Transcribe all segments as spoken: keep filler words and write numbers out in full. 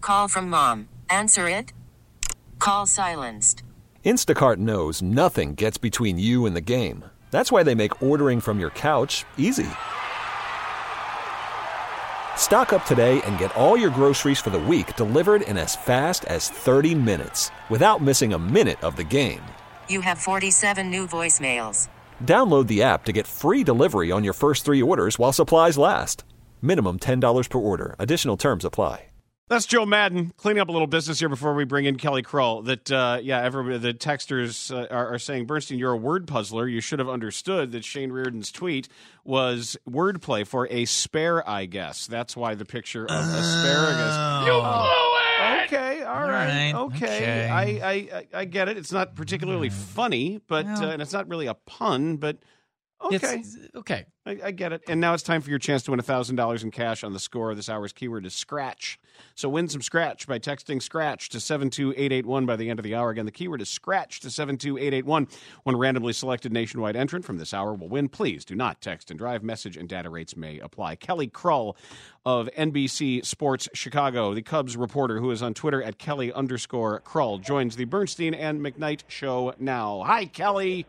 Call from mom. Answer it. Call silenced. Instacart knows nothing gets between you and the game. That's why they make ordering from your couch easy. Stock up today and get all your groceries for the week delivered in as fast as thirty minutes without missing a minute of the game. You have forty-seven new voicemails. Download the app to get free delivery on your first three orders while supplies last. Minimum ten dollars per order. Additional terms apply. That's Joe Madden cleaning up a little business here before we bring in Kelly Krull. That uh, yeah, everybody, the texters uh, are, are saying, Bernstein, you're a word puzzler. You should have understood that Shane Reardon's tweet was wordplay for a spare, I guess. That's why the picture of asparagus. Oh. You blew it. Okay, all, All right, right, okay. okay. I, I I get it. It's not particularly funny, but Well. uh, and it's not really a pun, but okay. It's, okay. I, I get it. And now it's time for your chance to win one thousand dollars in cash on the score. This hour's keyword is scratch. So win some scratch by texting scratch to seven two eight eight one by the end of the hour. Again, the keyword is scratch to seven two eight eight one. One randomly selected nationwide entrant from this hour will win. Please do not text and drive. Message and data rates may apply. Kelly Krull of N B C Sports Chicago, the Cubs reporter who is on Twitter at Kelly underscore Krull, joins the Bernstein and McKnight show now. Hi, Kelly.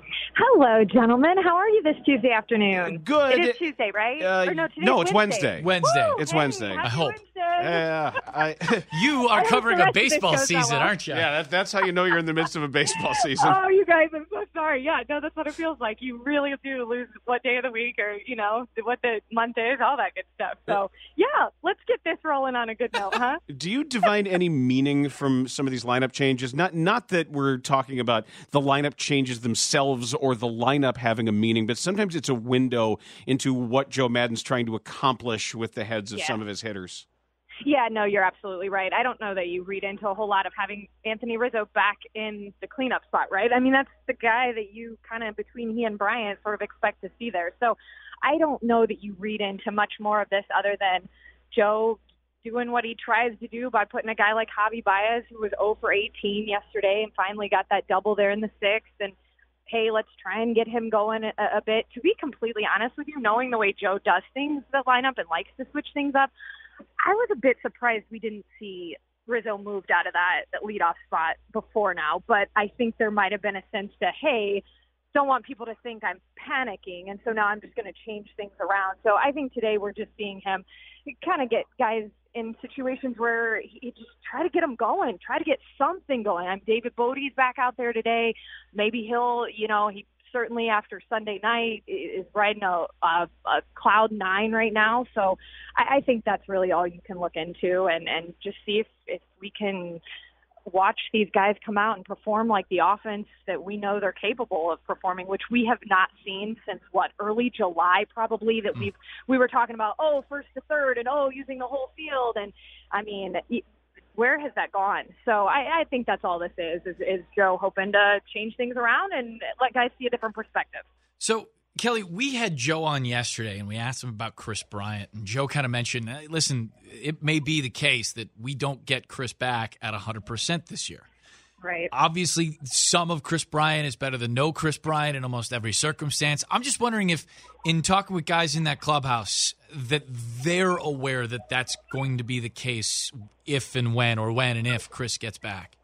Hello, gentlemen. How are you this Tuesday afternoon? Good. It is Tuesday, right? Uh, or no, today's no, it's Wednesday. Wednesday. Woo! It's Hey, Wednesday. happy I hope. Wednesday. Yeah, I, You I are hope covering the a rest of this baseball goes that season, well. aren't you? yeah, that, that's how you know you're in the midst of a baseball season. Oh, you guys, I'm so sorry. Yeah, no, that's what it feels like. You really do lose what day of the week or, you know, what the month is, all that good stuff. So, yeah, let's get this rolling on a good note, huh? Do you divine any meaning from some of these lineup changes? Not not that we're talking about the lineup changes themselves or the lineup having a meaning, but sometimes it's a window into what Joe Madden's trying to accomplish with the heads of Yeah. some of his hitters. Yeah, no, you're absolutely right. I don't know that you read into a whole lot of having Anthony Rizzo back in the cleanup spot, right? I mean, that's the guy that you kind of, between he and Bryant, sort of expect to see there. So I don't know that you read into much more of this other than Joe doing what he tries to do by putting a guy like Javi Baez, who was oh for eighteen yesterday and finally got that double there in the sixth, and hey, let's try and get him going a, a bit. To be completely honest with you, knowing the way Joe does things, the lineup, and likes to switch things up, I was a bit surprised we didn't see Rizzo moved out of that, that leadoff spot before now. But I think there might have been a sense to, hey, don't want people to think I'm panicking, and so now I'm just going to change things around. So I think today we're just seeing him kind of get guys in situations where he just try to get them going, try to get something going. I'm David Bodie's back out there today. Maybe he'll, you know, he certainly after Sunday night is riding a, a, a cloud nine right now. So I, I think that's really all you can look into and, and just see if, if we can watch these guys come out and perform like the offense that we know they're capable of performing, which we have not seen since what, early July probably, that we we were talking about, oh, first to third and oh, using the whole field. And I mean, where has that gone? So I, I think that's all this is, is, is Joe hoping to change things around and let guys see a different perspective. So, Kelly, we had Joe on yesterday, and we asked him about Chris Bryant. And Joe kind of mentioned, hey, listen, it may be the case that we don't get Chris back at one hundred percent this year. Right. Obviously, some of Chris Bryant is better than no Chris Bryant in almost every circumstance. I'm just wondering if, in talking with guys in that clubhouse, that they're aware that that's going to be the case if and when, or when and if Chris gets back.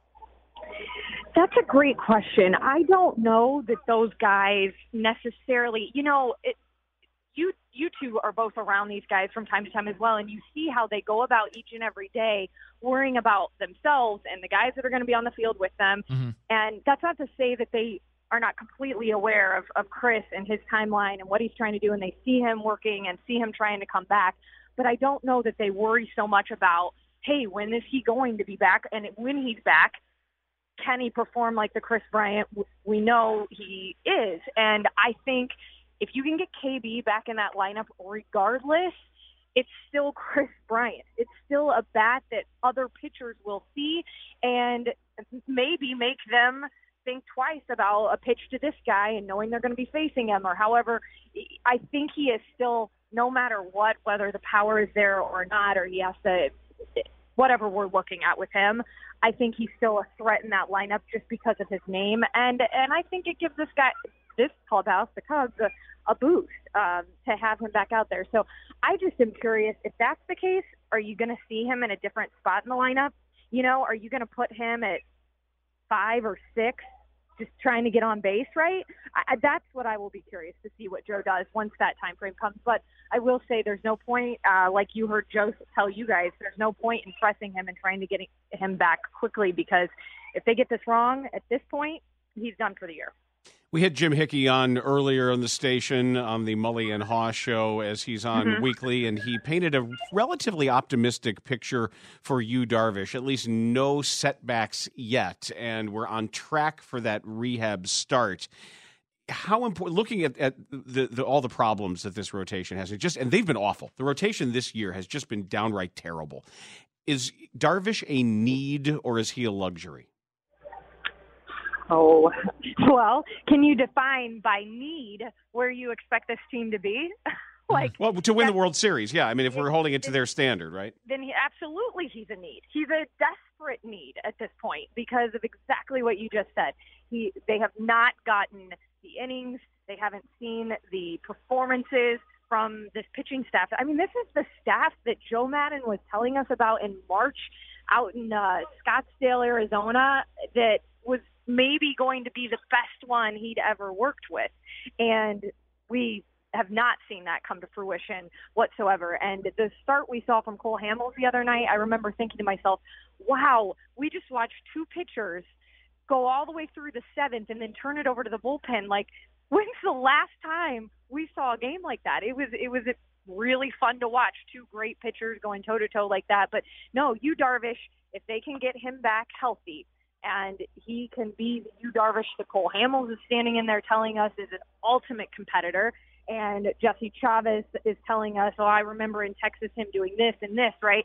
That's a great question. I don't know that those guys necessarily, you know, it, you you two are both around these guys from time to time as well, and you see how they go about each and every day worrying about themselves and the guys that are going to be on the field with them. Mm-hmm. And that's not to say that they are not completely aware of, of Chris and his timeline and what he's trying to do, and they see him working and see him trying to come back. But I don't know that they worry so much about, hey, when is he going to be back? And when he's back, can he perform like the Chris Bryant we know he is? And I think if you can get K B back in that lineup regardless, it's still Chris Bryant. It's still a bat that other pitchers will see and maybe make them think twice about a pitch to this guy and knowing they're going to be facing him or however. I think he is still, no matter what, whether the power is there or not, or he has to, whatever we're looking at with him, I think he's still a threat in that lineup just because of his name. And and I think it gives this guy, this clubhouse, the Cubs, a, a boost um, to have him back out there. So I just am curious, if that's the case, are you going to see him in a different spot in the lineup? You know, are you going to put him at five or six, just trying to get on base, right? I, that's what I will be curious to see what Joe does once that time frame comes. But I will say there's no point, uh, like you heard Joe tell you guys, there's no point in pressing him and trying to get him back quickly, because if they get this wrong at this point, he's done for the year. We had Jim Hickey on earlier on the station on the Mully and Haw show, as he's on mm-hmm. weekly, and he painted a relatively optimistic picture for Yu Darvish. At least no setbacks yet, and we're on track for that rehab start. How important, looking at, at the, the, all the problems that this rotation has, it just and they've been awful. The rotation this year has just been downright terrible. Is Darvish a need, or is he a luxury? Oh, well, can you define by need where you expect this team to be? like, well, to win the World Series, yeah. I mean, if we're holding it to their standard, right? Then he, absolutely he's a need. He's a desperate need at this point because of exactly what you just said. He, they have not gotten the innings. They haven't seen the performances from this pitching staff. I mean, this is the staff that Joe Maddon was telling us about in March out in uh, Scottsdale, Arizona, that was maybe going to be the best one he'd ever worked with. And we have not seen that come to fruition whatsoever. And the start we saw from Cole Hamels the other night, I remember thinking to myself, wow, we just watched two pitchers go all the way through the seventh and then turn it over to the bullpen. Like, when's the last time we saw a game like that? It was, it was really fun to watch two great pitchers going toe to toe like that. But no, Yu Darvish, if they can get him back healthy, and he can be the Yu Darvish that Cole Hamels is standing in there telling us is an ultimate competitor, and Jesse Chavez is telling us, oh, I remember in Texas him doing this and this, right?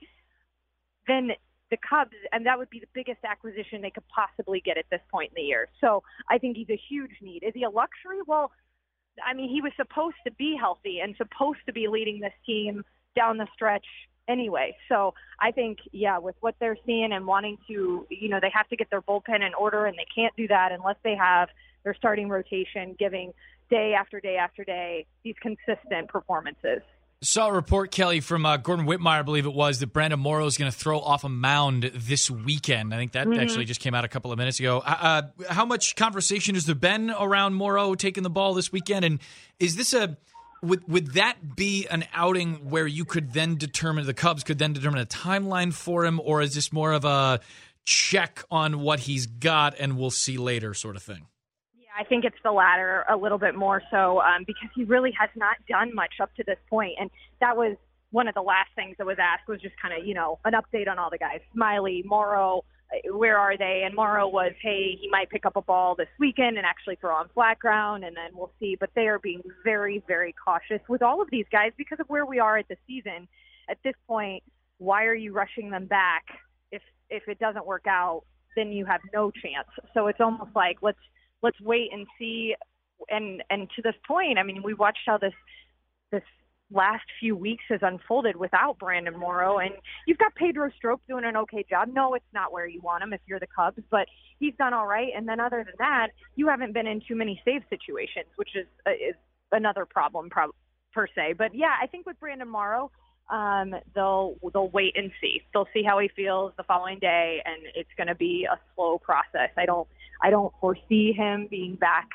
Then the Cubs, and that would be the biggest acquisition they could possibly get at this point in the year. So I think he's a huge need. Is he a luxury? Well, I mean, he was supposed to be healthy and supposed to be leading this team down the stretch anyway. So I think, yeah, with what they're seeing and wanting to, you know, they have to get their bullpen in order, and they can't do that unless they have their starting rotation giving day after day after day these consistent performances. Saw a report, Kelly, from uh, Gordon Whitmire, I believe it was, that Brandon Morrow is going to throw off a mound this weekend. I think that mm-hmm. actually just came out a couple of minutes ago. Uh, how much conversation has there been around Morrow taking the ball this weekend? And is this a Would would that be an outing where you could then determine, the Cubs could then determine a timeline for him, or is this more of a check on what he's got and we'll see later sort of thing? Yeah, I think it's the latter a little bit more so um, because he really has not done much up to this point. And that was one of the last things that was asked, was just kind of, you know, an update on all the guys. Smiley, Morrow, where are they? And Morrow was, hey, he might pick up a ball this weekend and actually throw on flat ground, and then we'll see. But they are being very, very cautious with all of these guys because of where we are at the season. At this point, why are you rushing them back? If if it doesn't work out, then you have no chance. So it's almost like let's let's wait and see. And and to this point, I mean, we watched how this this last few weeks has unfolded without Brandon Morrow, and you've got Pedro Strop doing an okay job. No, it's not where you want him if you're the Cubs, but he's done all right. And then other than that, you haven't been in too many save situations, which is uh, is another problem pro- per se. But yeah, I think with Brandon Morrow, um, they'll they'll wait and see. They'll see how he feels the following day, and it's going to be a slow process. I don't I don't foresee him being back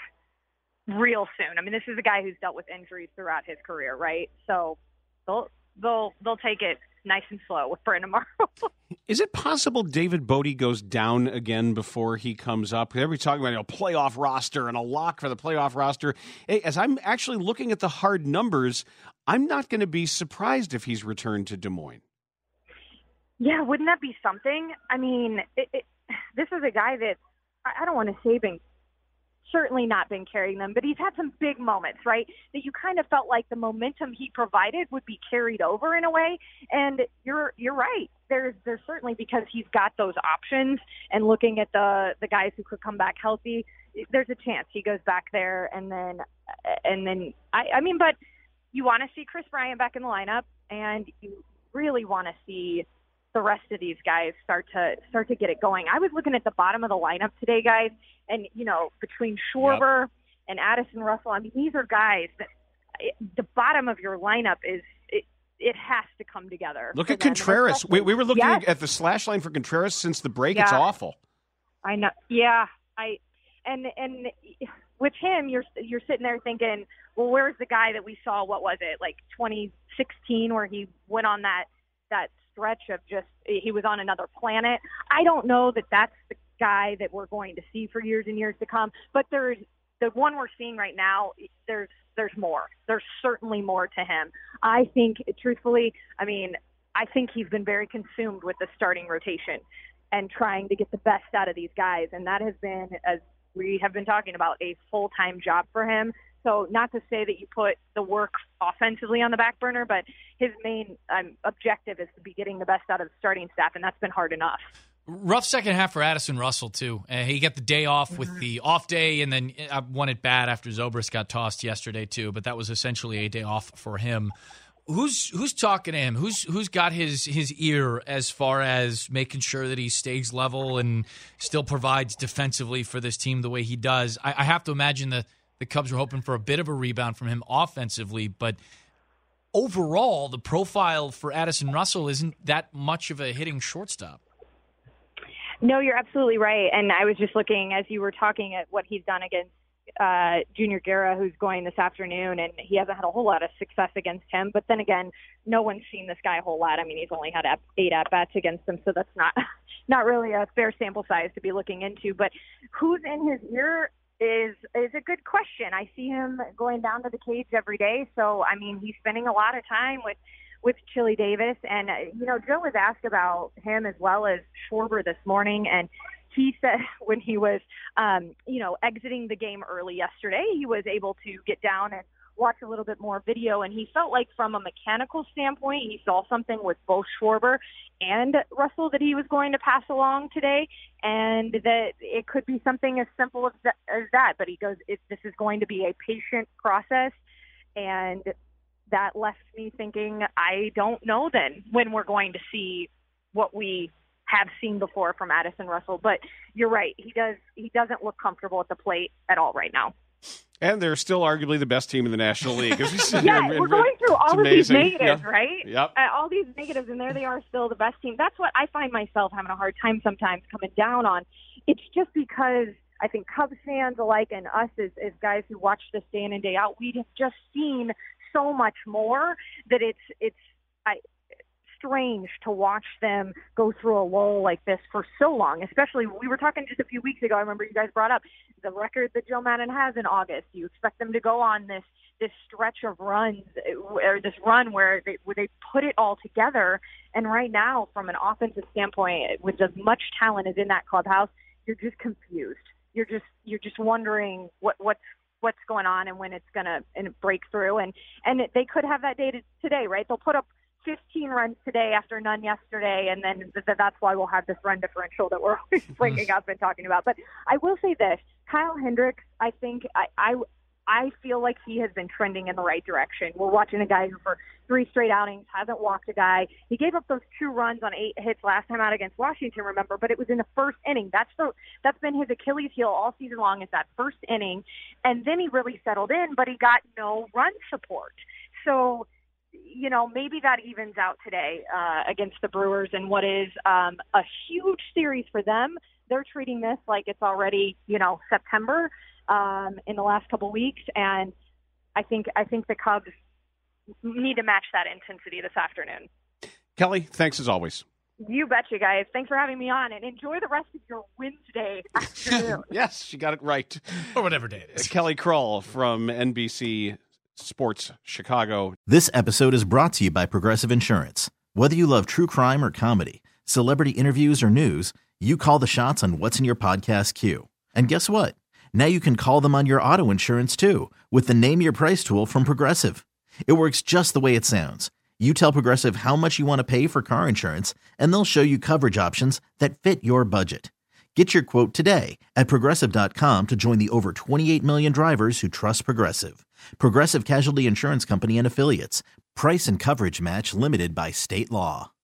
real soon. I mean, this is a guy who's dealt with injuries throughout his career, right? So they'll they'll they'll take it nice and slow with Brandon Morrow. Is it possible David Bodie goes down again before he comes up? Everybody's talking about, you know, playoff roster and a lock for the playoff roster. Hey, as I'm actually looking at the hard numbers, I'm not going to be surprised if he's returned to Des Moines. Yeah, wouldn't that be something? I mean, it, it, this is a guy that I don't want to say been certainly not been carrying them, but he's had some big moments, right? That you kind of felt like the momentum he provided would be carried over in a way. And you're you're right. There's there's certainly, because he's got those options, and looking at the the guys who could come back healthy, there's a chance he goes back there. And then and then I, I mean, but you want to see Kris Bryant back in the lineup, and you really want to see the rest of these guys start to start to get it going. I was looking at the bottom of the lineup today, guys, and, you know, between Schwarber yep. and Addison Russell, I mean, these are guys that the bottom of your lineup is it, it has to come together. Look at Contreras. We, we were looking yes. at the slash line for Contreras since the break. Yeah. It's awful. I know. Yeah. I and and with him, you're you're sitting there thinking, well, where's the guy that we saw? What was it, like twenty sixteen, where he went on that that stretch of just he was on another planet? I don't know that that's the guy that we're going to see for years and years to come. But there's the one we're seeing right now. There's there's more. There's certainly more to him. I think, truthfully, I mean, I think he's been very consumed with the starting rotation and trying to get the best out of these guys. And that has been, as we have been talking about, a full-time job for him. So not to say that you put the work offensively on the back burner, but his main um, objective is to be getting the best out of the starting staff, and that's been hard enough. Rough second half for Addison Russell, too. Uh, he got the day off with the off day, and then uh, won it bad after Zobrist got tossed yesterday, too. But that was essentially a day off for him. Who's who's talking to him? Who's who's got his his ear as far as making sure that he stays level and still provides defensively for this team the way he does? I, I have to imagine the, the Cubs were hoping for a bit of a rebound from him offensively, but overall, the profile for Addison Russell isn't that much of a hitting shortstop. No, you're absolutely right. And I was just looking as you were talking at what he's done against uh, Junior Guerra, who's going this afternoon, and he hasn't had a whole lot of success against him. But then again, no one's seen this guy a whole lot. I mean, he's only had eight at-bats against him, so that's not not really a fair sample size to be looking into. But who's in his ear is is a good question. I see him going down to the cage every day. So, I mean, he's spending a lot of time with with Chili Davis. And, uh, you know, Joe was asked about him as well as Schwarber this morning. And he said when he was, um, you know, exiting the game early yesterday, he was able to get down and watch a little bit more video. And he felt like from a mechanical standpoint, he saw something with both Schwarber and Russell that he was going to pass along today. And that it could be something as simple as that. As that. But he goes, it, this is going to be a patient process. And that left me thinking, I don't know then when we're going to see what we have seen before from Addison Russell. But you're right. He does. He doesn't look comfortable at the plate at all right now. And they're still arguably the best team in the National League. As we sit yeah, here, we're going through all of these negatives, yeah. right? Yep. Uh, all these negatives, and there they are still the best team. That's what I find myself having a hard time sometimes coming down on. It's just because I think Cubs fans alike and us as, as guys who watch this day in and day out, we have just seen so much more that it's it's I, strange to watch them go through a lull like this for so long. Especially, we were talking just a few weeks ago, I remember you guys brought up the record that Joe Maddon has in August. You expect them to go on this this stretch of runs, or this run where they, where they put it all together. And right now, from an offensive standpoint, with as much talent as in that clubhouse, you're just confused. You're just you're just wondering what what's what's going on and when it's going to break through. And, and it, they could have that day to, today, right? They'll put up fifteen runs today after none yesterday, and then th- that's why we'll have this run differential that we're always bringing up and talking about. But I will say this, Kyle Hendricks, I think I, I, I feel like he has been trending in the right direction. We're watching a guy who for three straight outings hasn't walked a guy. He gave up those two runs on eight hits last time out against Washington, remember, but it was in the first inning. That's the that's been his Achilles heel all season long, is that first inning. And then he really settled in, but he got no run support. So, you know, maybe that evens out today uh, against the Brewers in what is um, a huge series for them. They're treating this like it's already, you know, September um, in the last couple weeks, and I think I think the Cubs need to match that intensity this afternoon. Kelly, thanks as always. You betcha, guys. Thanks for having me on, and enjoy the rest of your Wednesday afternoon. Yes, she got it right. Or whatever day it is. Kelly Krull from N B C Sports Chicago. This episode is brought to you by Progressive Insurance. Whether you love true crime or comedy, celebrity interviews or news, you call the shots on what's in your podcast queue. And guess what? Now you can call them on your auto insurance too with the Name Your Price tool from Progressive. It works just the way it sounds. You tell Progressive how much you want to pay for car insurance, and they'll show you coverage options that fit your budget. Get your quote today at Progressive dot com to join the over twenty-eight million drivers who trust Progressive. Progressive Casualty Insurance Company and Affiliates. Price and coverage match limited by state law.